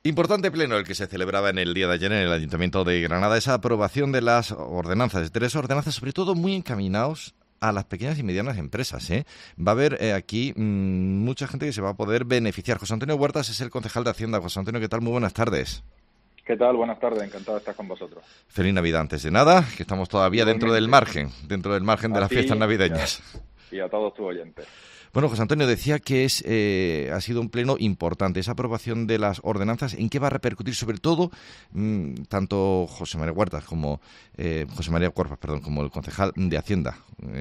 Importante pleno el que se celebraba en el día de ayer en el Ayuntamiento de Granada, esa aprobación de las ordenanzas, 3 ordenanzas, sobre todo muy encaminados a las pequeñas y medianas empresas, ¿eh? Va a haber aquí mucha gente que se va a poder beneficiar. José Antonio Huertas es el concejal de Hacienda. José Antonio, ¿qué tal? Muy buenas tardes. ¿Qué tal? Buenas tardes, encantado de estar con vosotros. Feliz Navidad antes de nada, que estamos todavía dentro del Igualmente, margen de a las fiestas ti navideñas. y a todos tus oyentes. Bueno, José Antonio, decía que ha sido un pleno importante. Esa aprobación de las ordenanzas, ¿en qué va a repercutir? Sobre todo, tanto José María Huertas como José María Cuerpas, perdón, como el concejal de Hacienda,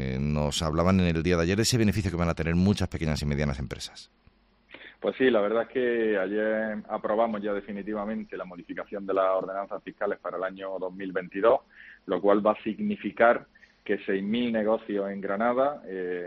nos hablaban en el día de ayer de ese beneficio que van a tener muchas pequeñas y medianas empresas. Pues sí, la verdad es que ayer aprobamos ya definitivamente la modificación de las ordenanzas fiscales para el año 2022, lo cual va a significar que 6.000 negocios en Granada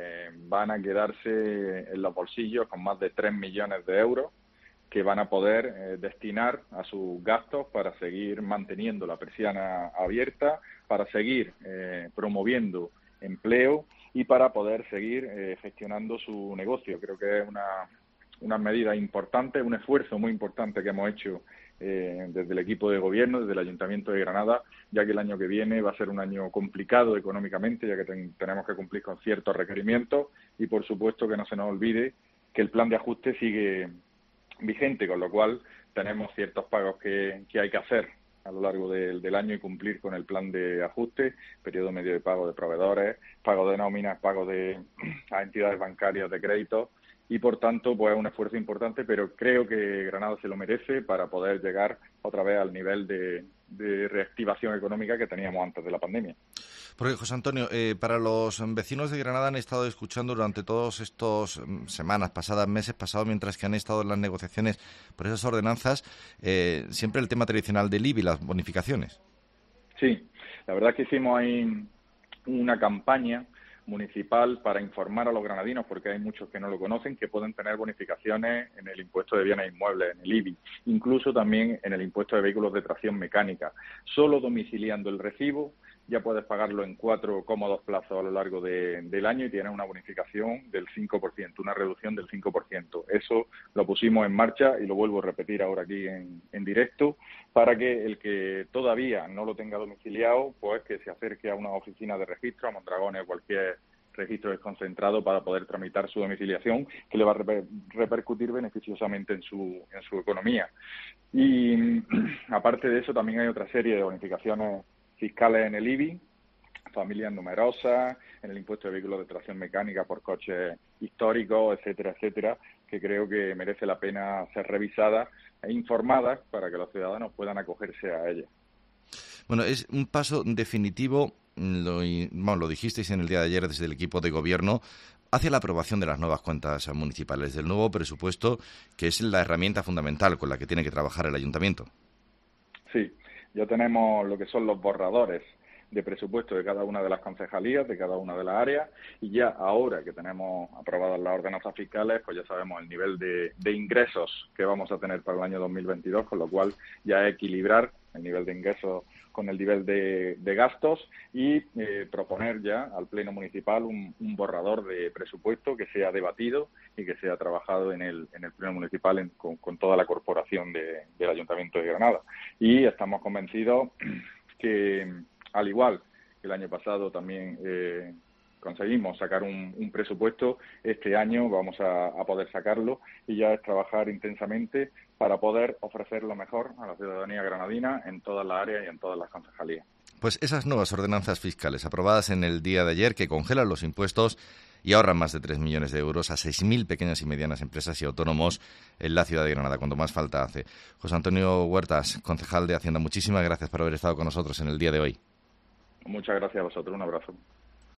van a quedarse en los bolsillos con más de 3 millones de euros que van a poder destinar a sus gastos para seguir manteniendo la persiana abierta, para seguir promoviendo empleo y para poder seguir gestionando su negocio. Creo que es una medida importante, un esfuerzo muy importante que hemos hecho desde el equipo de gobierno, desde el Ayuntamiento de Granada, ya que el año que viene va a ser un año complicado económicamente, ya que tenemos que cumplir con ciertos requerimientos y, por supuesto, que no se nos olvide que el plan de ajuste sigue vigente, con lo cual tenemos ciertos pagos que hay que hacer a lo largo del año y cumplir con el plan de ajuste, periodo medio de pago de proveedores, pago de nóminas, pago a entidades bancarias de crédito, y por tanto pues es un esfuerzo importante, pero creo que Granada se lo merece para poder llegar otra vez al nivel de reactivación económica que teníamos antes de la pandemia. Porque, José Antonio, para los vecinos de Granada han estado escuchando durante todos estos semanas pasadas, meses pasados, mientras que han estado en las negociaciones por esas ordenanzas, siempre el tema tradicional del IBI, las bonificaciones. Sí, la verdad es que hicimos ahí una campaña municipal para informar a los granadinos, porque hay muchos que no lo conocen, que pueden tener bonificaciones en el impuesto de bienes inmuebles, en el IBI, incluso también en el impuesto de vehículos de tracción mecánica. Solo domiciliando el recibo ya puedes pagarlo en 4 cómodos plazos a lo largo del año y tienes una bonificación del 5%, una reducción del 5%. Eso lo pusimos en marcha y lo vuelvo a repetir ahora aquí en directo, para que el que todavía no lo tenga domiciliado, pues que se acerque a una oficina de registro, a Mondragón o cualquier registro desconcentrado para poder tramitar su domiciliación, que le va a repercutir beneficiosamente en su economía. Y aparte de eso, también hay otra serie de bonificaciones fiscales en el IBI, familias numerosas, en el impuesto de vehículos de tracción mecánica por coches históricos, etcétera, etcétera, que creo que merece la pena ser revisadas e informadas para que los ciudadanos puedan acogerse a ellas. Bueno, es un paso definitivo, lo dijisteis en el día de ayer desde el equipo de gobierno, hacia la aprobación de las nuevas cuentas municipales, del nuevo presupuesto, que es la herramienta fundamental con la que tiene que trabajar el ayuntamiento. Sí, ya tenemos lo que son los borradores de presupuesto de cada una de las concejalías, de cada una de las áreas, y ya ahora que tenemos aprobadas las ordenanzas fiscales, pues ya sabemos el nivel de ingresos que vamos a tener para el año 2022, con lo cual ya equilibrar el nivel de ingresos con el nivel de gastos y proponer ya al Pleno Municipal un borrador de presupuesto que sea debatido y que sea trabajado en el Pleno Municipal con toda la corporación del Ayuntamiento de Granada. Y estamos convencidos que, al igual que el año pasado también conseguimos sacar un presupuesto, este año vamos a poder sacarlo y ya es trabajar intensamente para poder ofrecer lo mejor a la ciudadanía granadina en todas las áreas y en todas las concejalías. Pues esas nuevas ordenanzas fiscales aprobadas en el día de ayer, que congelan los impuestos y ahorran más de 3 millones de euros a 6.000 pequeñas y medianas empresas y autónomos en la ciudad de Granada, cuando más falta hace. José Antonio Huertas, concejal de Hacienda, muchísimas gracias por haber estado con nosotros en el día de hoy. Muchas gracias a vosotros, un abrazo.